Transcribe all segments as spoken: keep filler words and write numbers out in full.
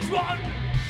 was one.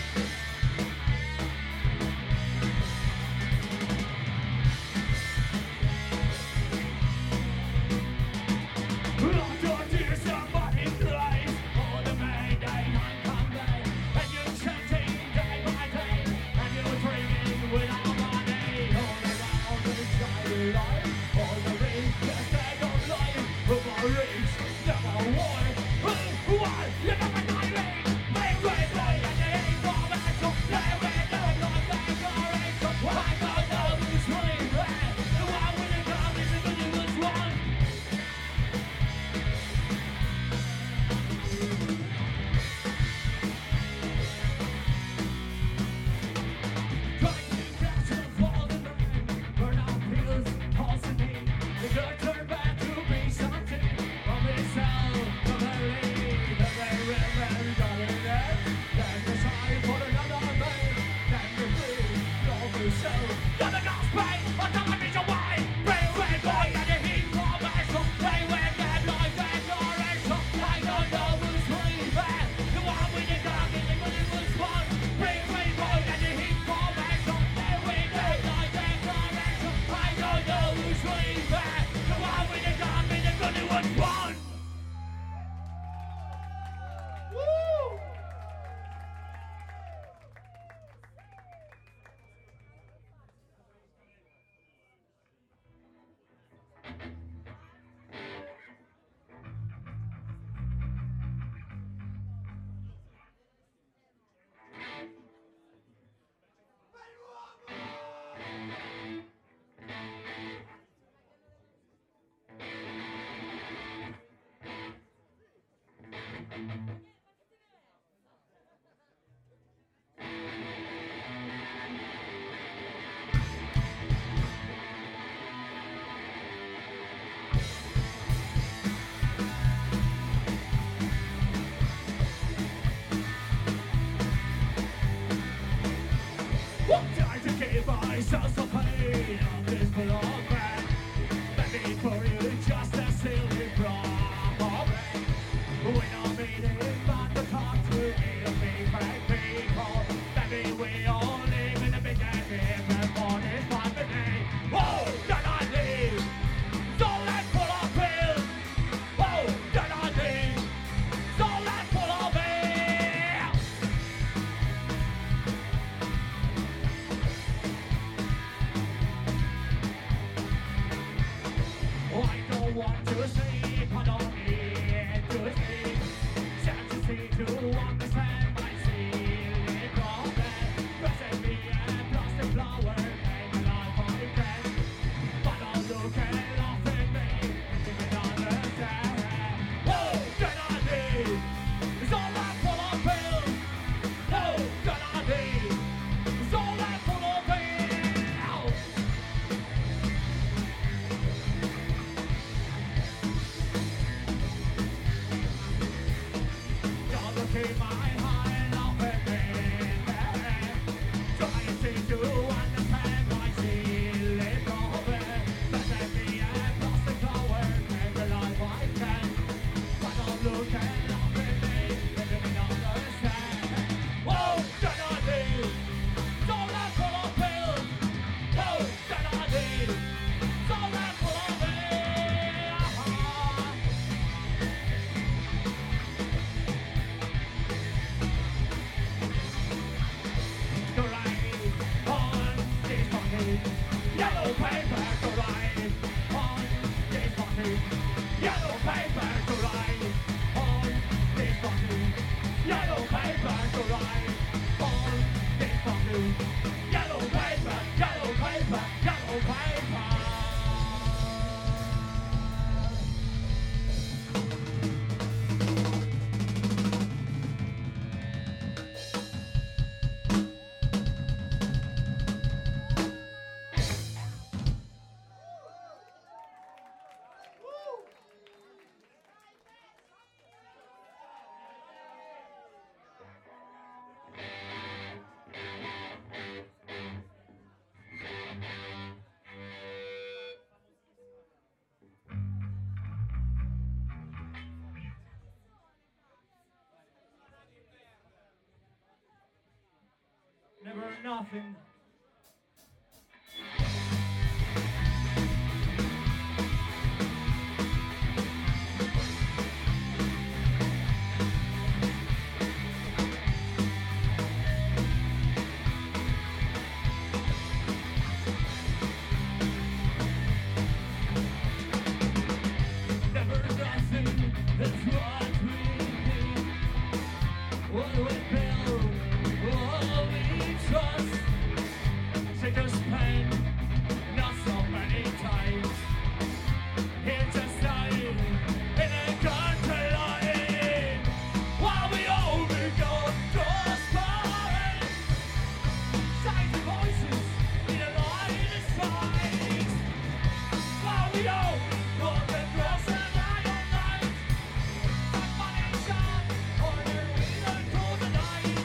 Myself so pain of this program. Maybe for you just a silly problem. When I'm meeting but the talk to me of big bad people. Maybe we all live in a big game and morning five a day. Oh, then I leave. Don't let full of pills. Oh, then I leave. Don't let full of it. I don't want to sleep, I don't need to sleep. Chance to see, to understand my ceiling problem. Present me a plastic flower, make a life I can. But I'm looking off at me, didn't understand. Oh, then I need is all that full of pills. Oh, then I need is all that full of pills. Keep my heart off at me. Trying to understand my silly problem. Let me a plastic flower, every life I can. But I'm looking up at me, let me understand. Oh, then I need don't let full of pills. Oh, then I need don't let full of pills. nothing. Never nothing is what we need. What we build, what we trust. Take us pain, not so many times. Here just dying in a country line. While we all go transparent. Shiny voices in a line of sight. While we all walk across the iron night. Somebody shout, order we don't call the night.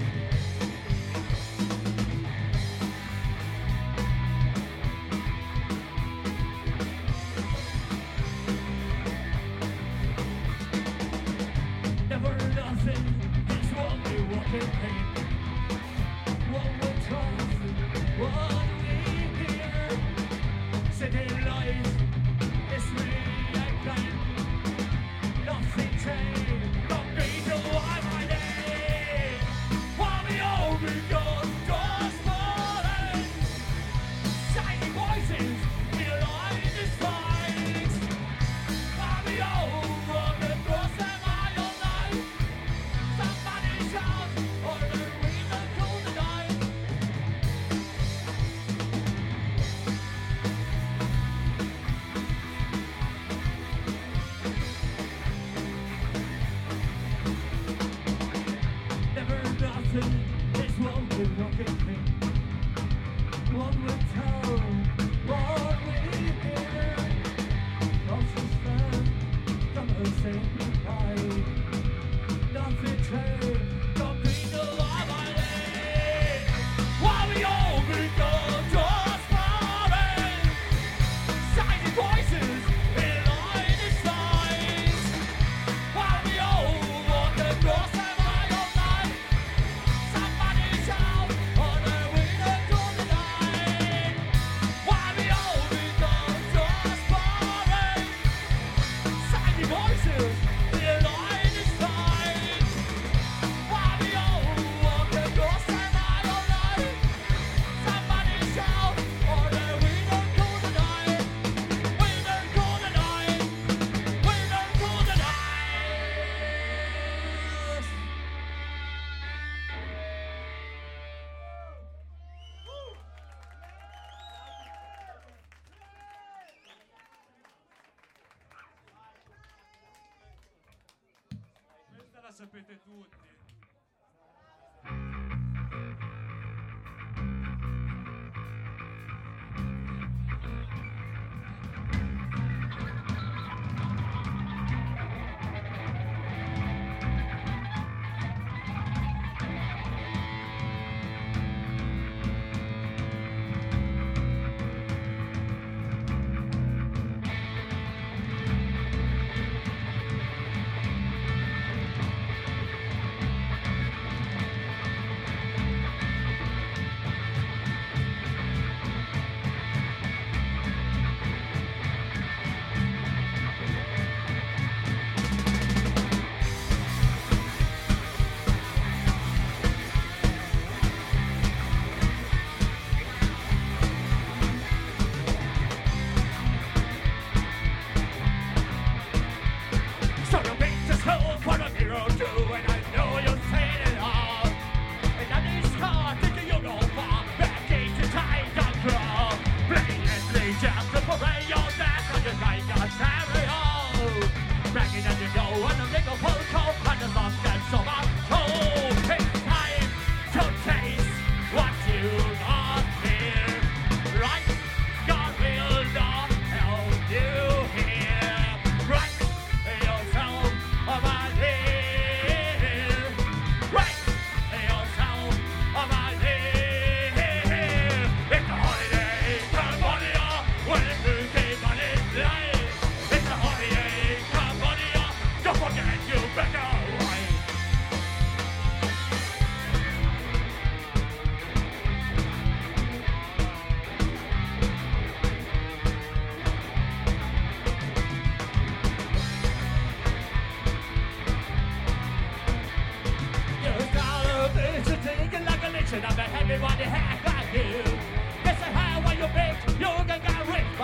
Never nothing is what we walk in pain. What we trust, what we hear. City lies, history and pain. Nothing changed, not me to why my name. While we all become transparent. Shiny voices, we align the sides. While we all walk across the mile night. Somebody shout, order we don't call the night. Never nothing is what we walk in pain. What we tell, what we hear. Nothing stand, come and say goodbye. Nothing changed, don't be the love I need. While we all become transparent. Shiny voices in line of sight. While we all walk across the mile night. Somebody shout, order we don't call the night. While we all become transparent. Shiny voices in line of sight. While we all walk across the mile night. Somebody shout, order we don't call the night. We don't call the night. We don't call the night. Questa la sapete tutti. So you been to school for a year or two, and I know you've seen it all. And on this car, thinking you'll go far, back into time control. Brilliantly just to parade your back on your right a stereo. Bragging as you go on the ring of photo, and the love gets so much cold. It's time to taste what you got here. Right? God will not help you here. Right? Yourself about here.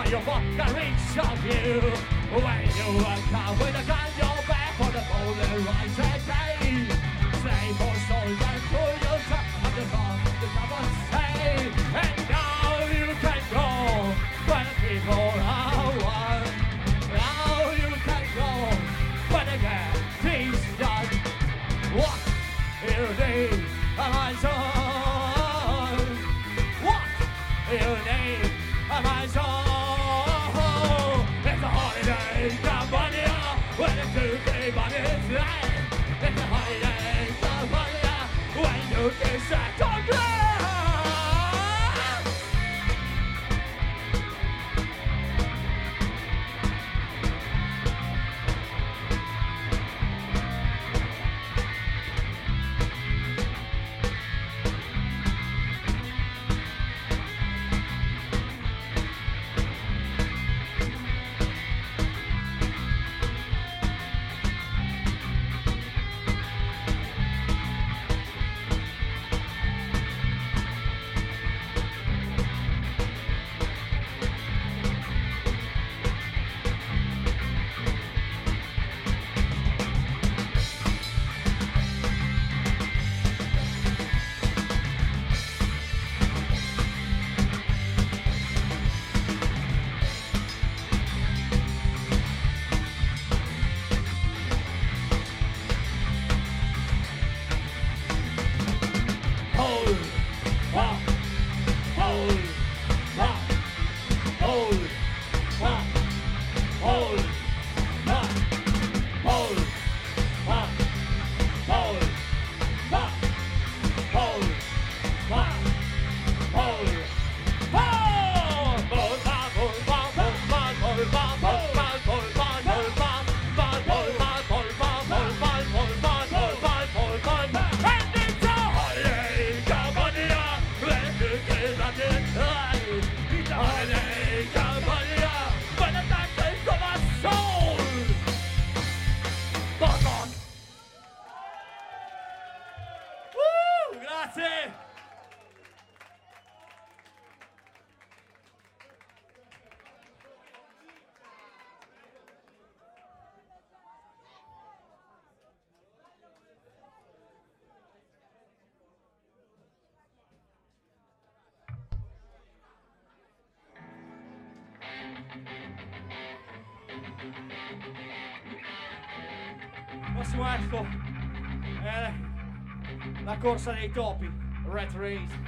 your fucking reach of you. When you are caught with a gun, your back for the golden rise and day. Slave for souls and pull your truck on the top, the top of say. And now you can go when the people are one. Now you can go when the game is done. What you need, my son? What you need, my son? It's a holiday, Cambodia, when it's Tuesday, but it's late. It's a holiday, Cambodia, when you can set on ground. Prossimo ecco è la corsa dei topi, Rat Race.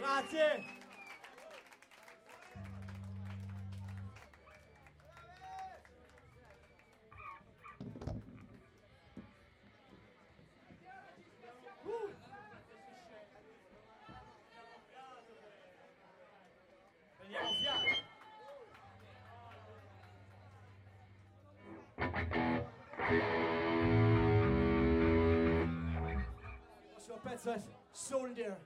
Grazie. Uh. Prendiamo fiato. Il prossimo pezzo è Soldier.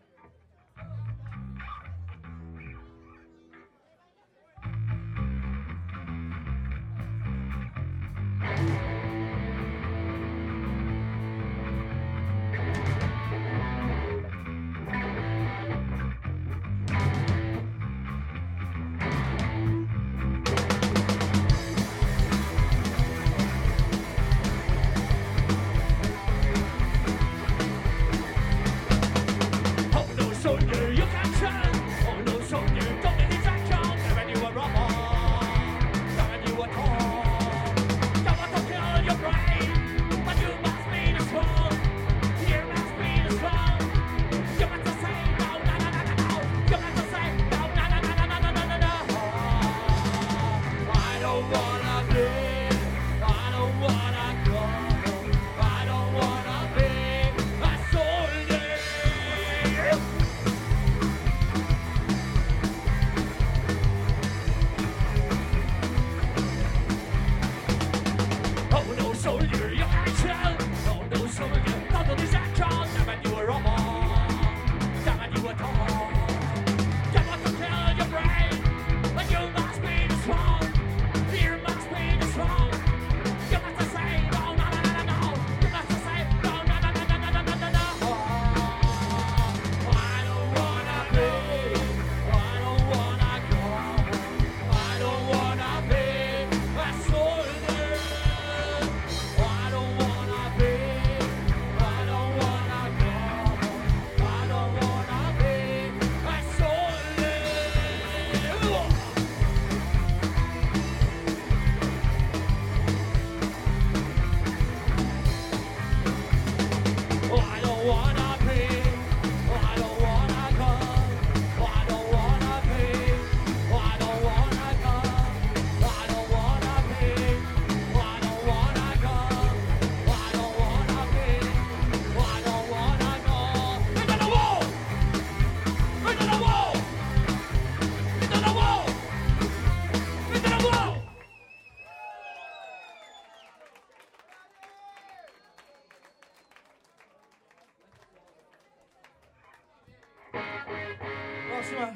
Prossima.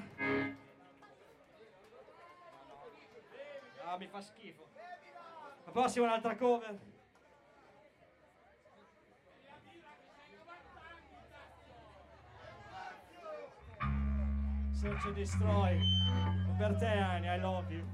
Ah, mi fa schifo. La prossima è un'altra cover. Search and Destroy. Per te, Ani, I love you.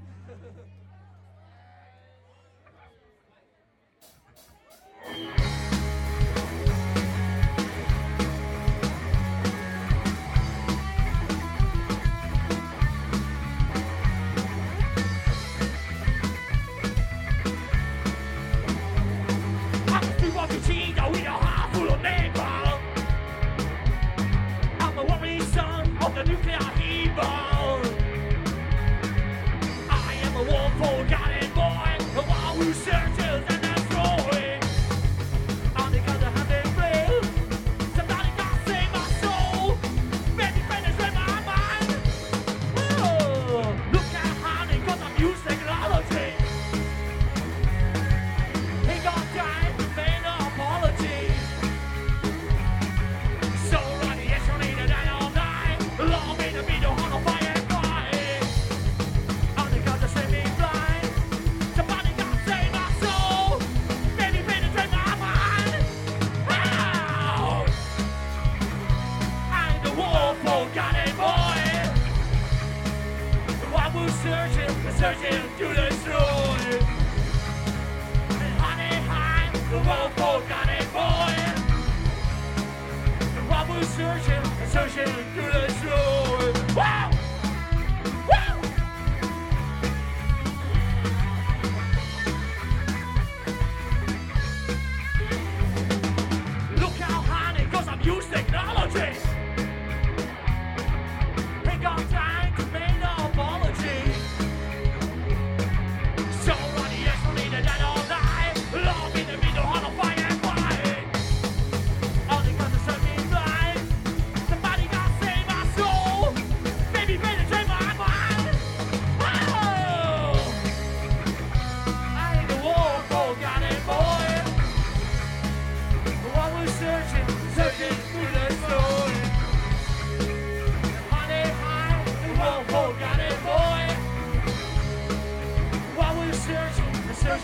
Of the nuclear evil, I am a wolf forgotten boy, the one who searches and destroys. On the other hand, they fail. Somebody got save my soul. Baby, finish with my mind. Oh, look at how they got the use technology. He got time to make no apology. So radiation needed and all night. Allow me to be the heart of fire and fire. On the God to save me blind. Somebody got save my soul. Baby, penetrate my mind. Ow! I'm the wolf forgotten boy. The one who's searching, searching to destroy. And honey, I'm the wolf forgotten boy. The one who's searching, searching to destroy. Wow! Wow! Look how honey, cause I've used technology.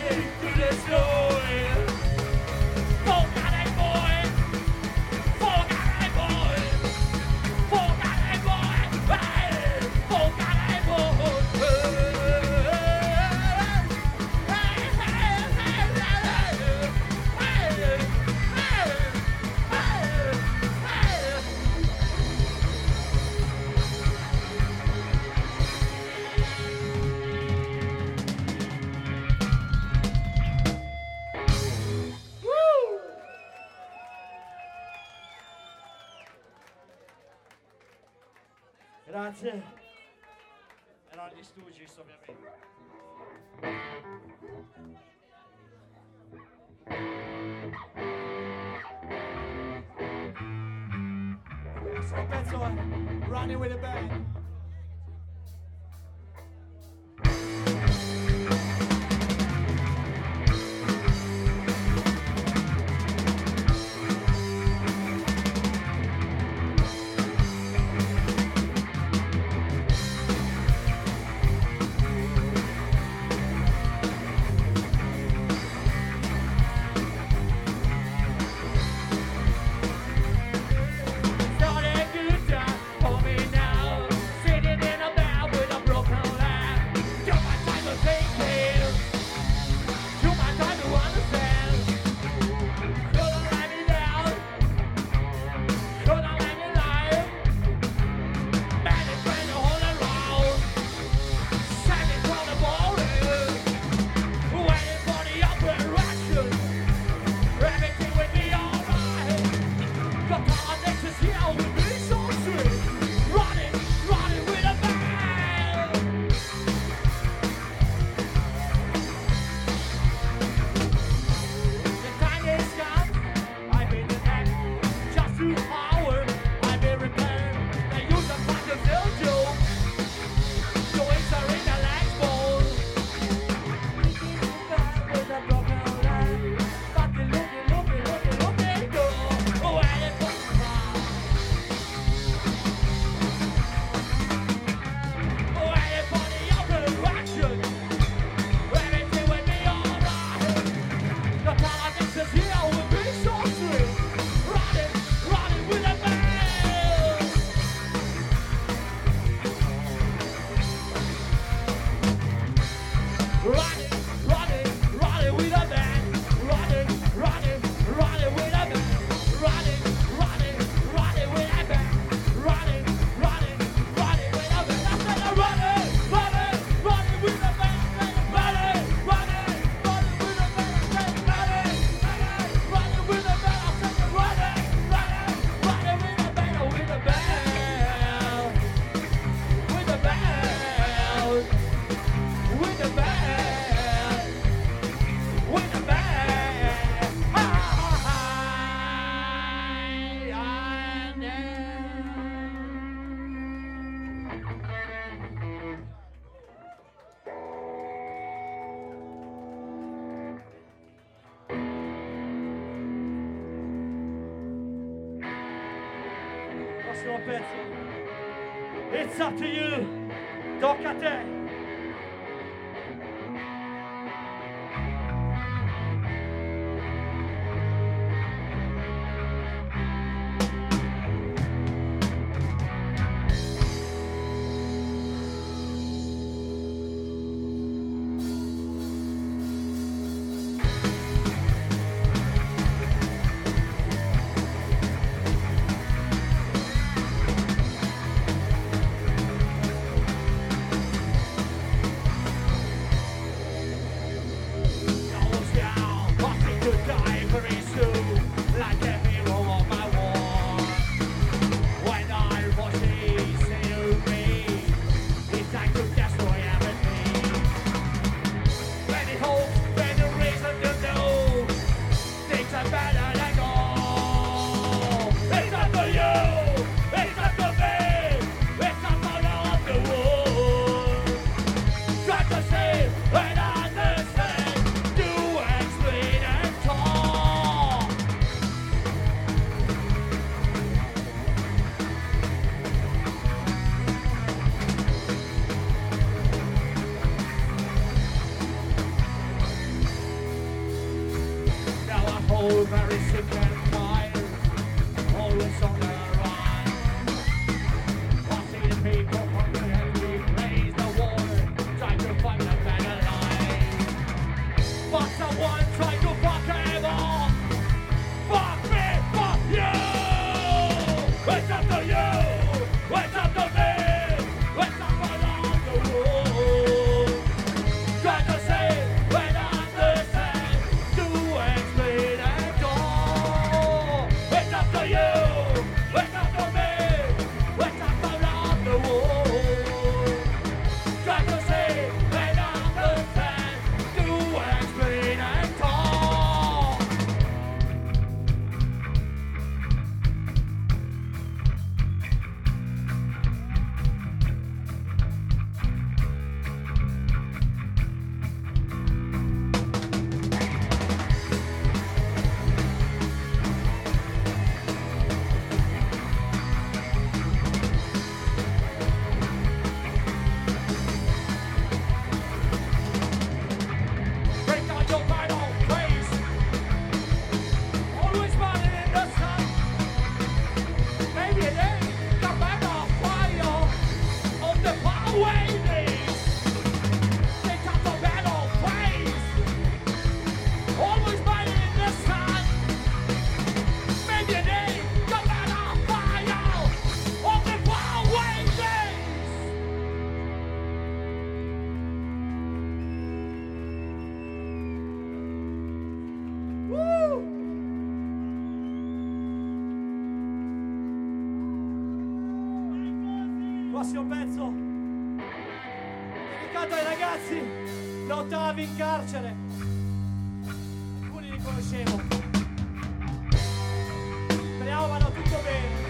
Grazie. Erano gli Stooges, ovviamente. Questo pezzo è Running with the Band. Prossimo pezzo. It's up to you. Tocca a te. prossimo pezzo dedicato ai ragazzi lottavi in carcere. Alcuni li conoscevo. Speriamo vada tutto bene.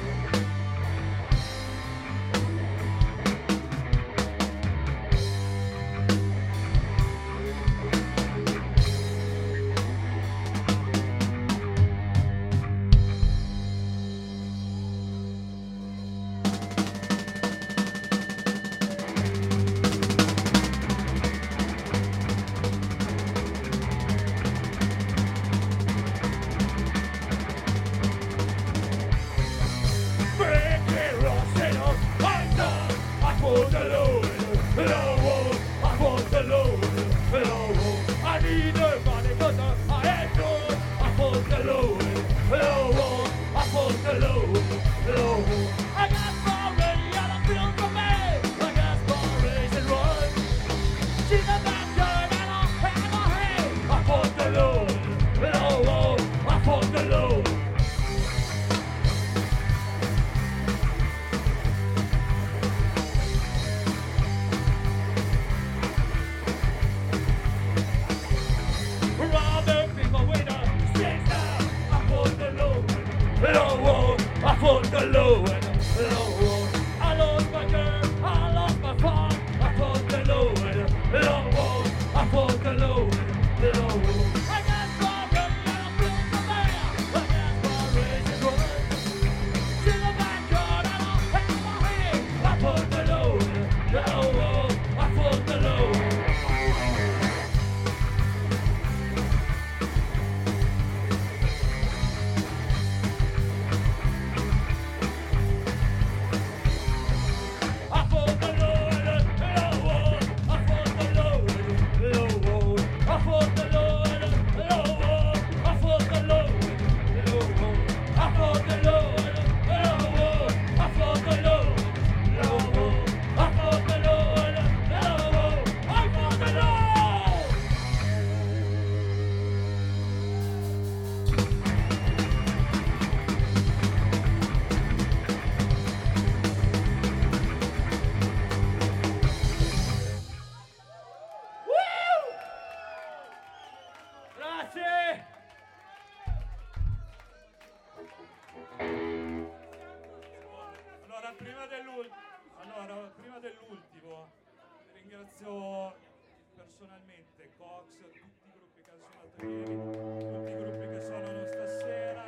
Ringrazio personalmente Cox, tutti i gruppi che sono stati ieri, tutti i gruppi che sono stasera.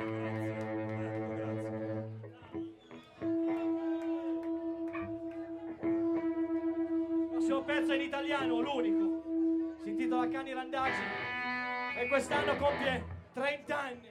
Grazie, grazie. Il prossimo pezzo è in italiano, l'unico. Si intitola Cani Randagi e quest'anno compie trenta anni.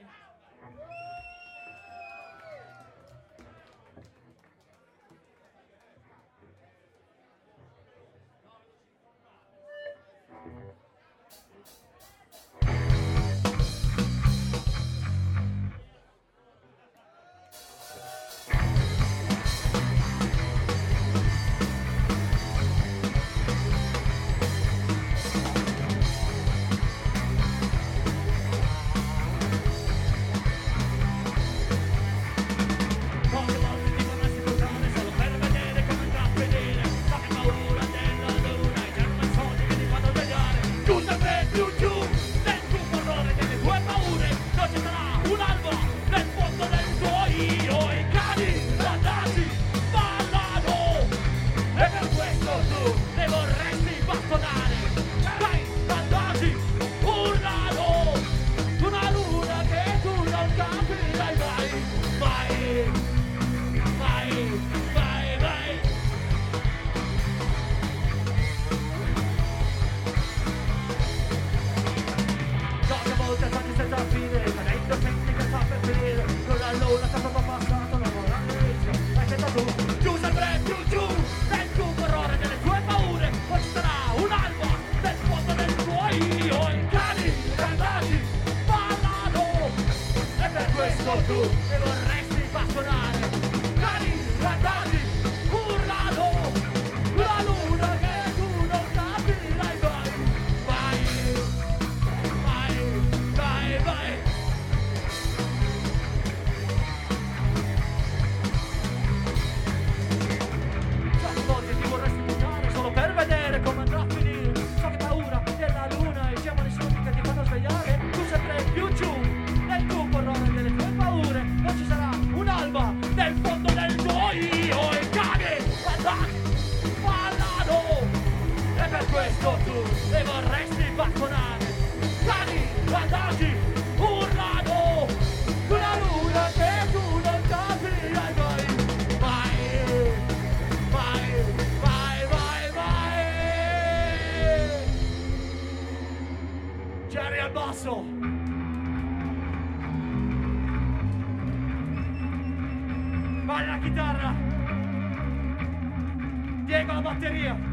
questo tu e vorresti bacconare. Cani, randaggi, urlano, una luna che tu non capirai mai. Vai, vai, vai, vai, vai. Jerry al basso. Vai la chitarra. Diego la batteria.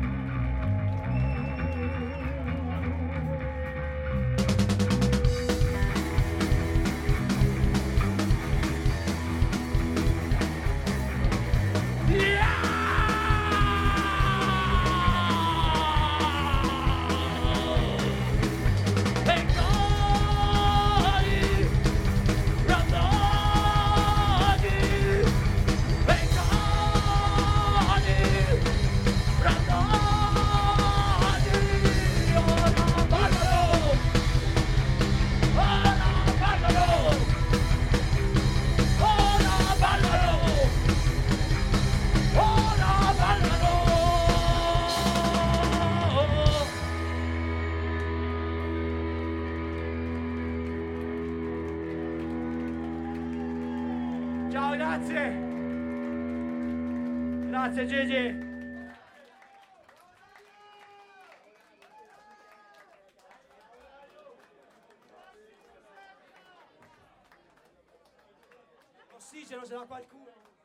Ciao, grazie. Grazie Gigi. Ossigeno ce l'ha qualcuno.